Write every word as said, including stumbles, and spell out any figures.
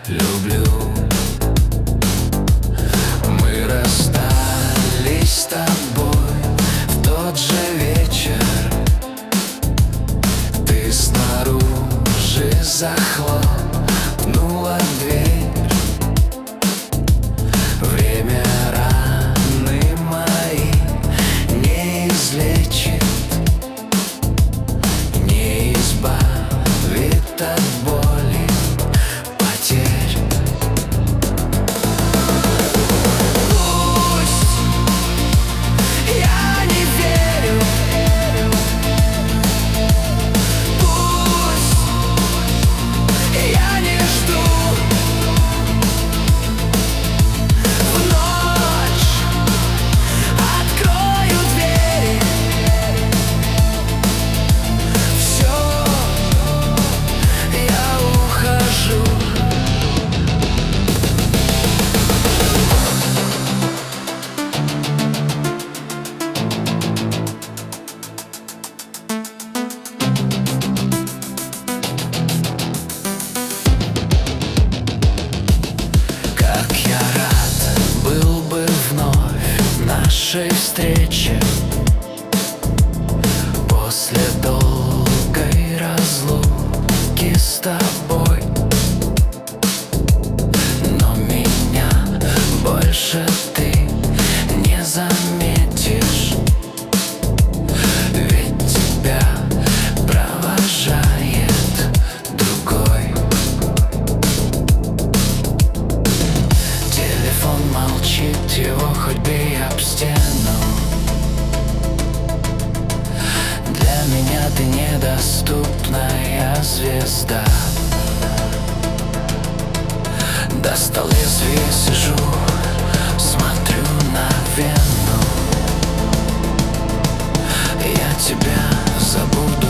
люблю. Мы расстались с тобой в тот же вечер. Ты снаружи захлопнула дверь. Время раны мои не излечит, не избавит от боли, потерь. Пусть я не верю, пусть я не жду. В ночь открою двери. Все, я ухожу. Как я рад был бы вновь нашей встрече после долгой разлуки с тобой. Но меня больше ты не заметишь, ведь тебя провожает другой. Телефон молчит, его хоть бей об стену. Для меня ты недоступная звезда. Достал лезвие, сижу, смотрю на вену. Я тебя забуду.